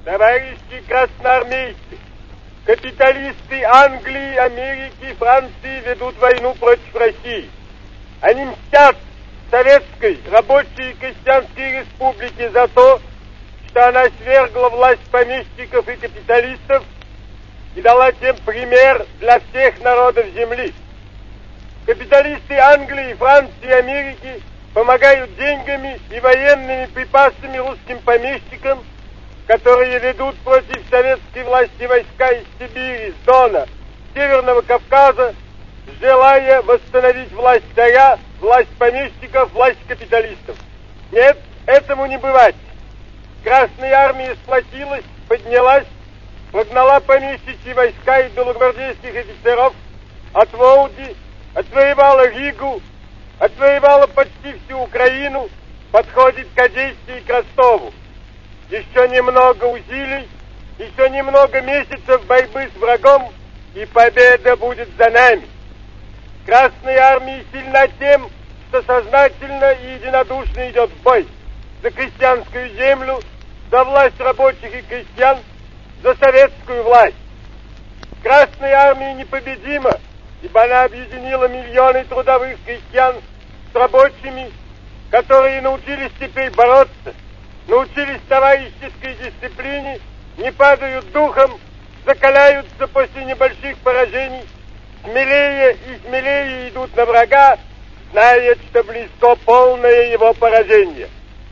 Товарищи красноармейцы, капиталисты Англии, Америки, Франции ведут войну против России. Они мстят Советской рабочей и крестьянской республике за то, что она свергла власть помещиков и капиталистов и дала тем пример для всех народов земли. Капиталисты Англии, Франции и Америки помогают деньгами и военными припасами русским помещикам, которые ведут против советской власти войска из Сибири, с Дона, Северного Кавказа, желая восстановить власть царя, власть помещиков, власть капиталистов. Нет, этому не бывать. Красная армия сплотилась, поднялась, прогнала помещичьи войска и белогвардейских офицеров от Волги, отвоевала Ригу, отвоевала почти всю Украину, подходит к Одессе и к Ростову. Еще немного усилий, еще немного месяцев борьбы с врагом, и победа будет за нами. Красная армия сильна тем, что сознательно и единодушно идет в бой за крестьянскую землю, за власть рабочих и крестьян, за советскую власть. Красная армия непобедима, ибо она объединила миллионы трудовых крестьян с рабочими, которые научились теперь бороться, научились товарищеской дисциплине, не падают духом, закаляются после небольших поражений, смелее и смелее идут на врага, зная, что близко полное его поражение.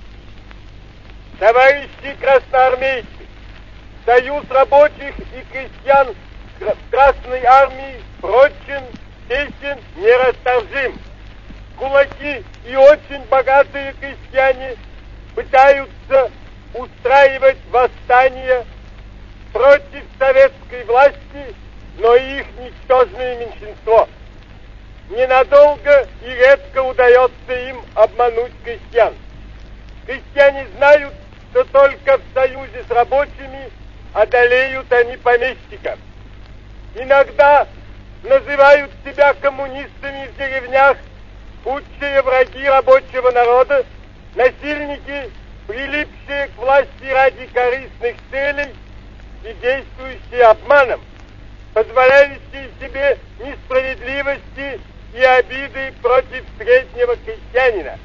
Товарищи красноармейцы, союз рабочих и крестьян Красной армии прочен, тесен, нерасторжим. Кулаки и очень богатые крестьяне пытаются устраивать восстание против советской власти, но их ничтожное меньшинство. Ненадолго и редко удается им обмануть крестьян. Крестьяне знают, что только в союзе с рабочими одолеют они помещиков. Иногда называют себя коммунистами в деревнях худшие враги рабочего народа, насильники, прилипшие к власти ради корыстных целей и действующие обманом, позволяющие себе несправедливости и обиды против среднего крестьянина.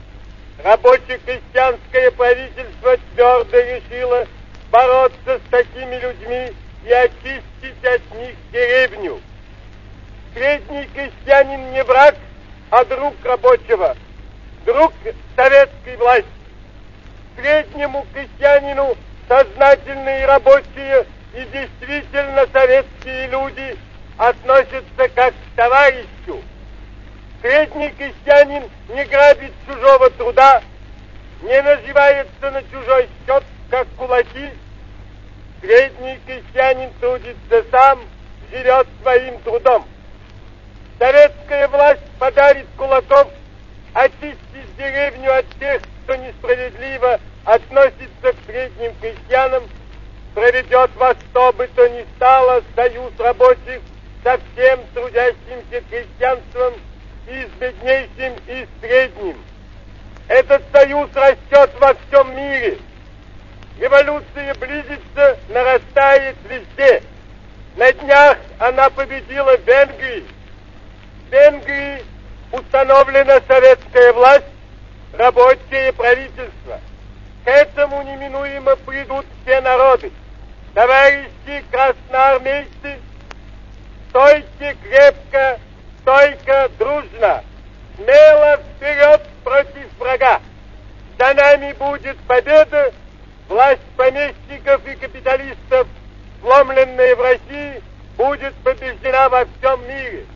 Рабоче-крестьянское правительство твердо решило бороться с такими людьми и очистить от них деревню. Средний крестьянин не враг, а друг рабочего, друг советской власти. Среднему крестьянину сознательные рабочие и действительно советские люди относятся как к товарищу. Средний крестьянин не грабит чужого труда, не наживается на чужой счет, как кулаки. Средний крестьянин трудится сам, живет своим трудом. Советская власть подарит кулаков очистить деревню от тех, кто несправедливо относится к средним крестьянам, проведет во что бы то ни стало союз рабочих со всем трудящимся крестьянством, и с беднейшим, и с средним. Этот союз растет во всем мире. Революция близится, нарастает везде. На днях она победила в Венгрии. В Венгрии установлена советская власть, рабочее правительство. К этому неминуемо придут все народы. Товарищи красноармейцы, стойте крепко, стойко, дружно, смело вперед против врага. За нами будет победа, власть помещиков и капиталистов, сломленная в России, будет побеждена во всем мире.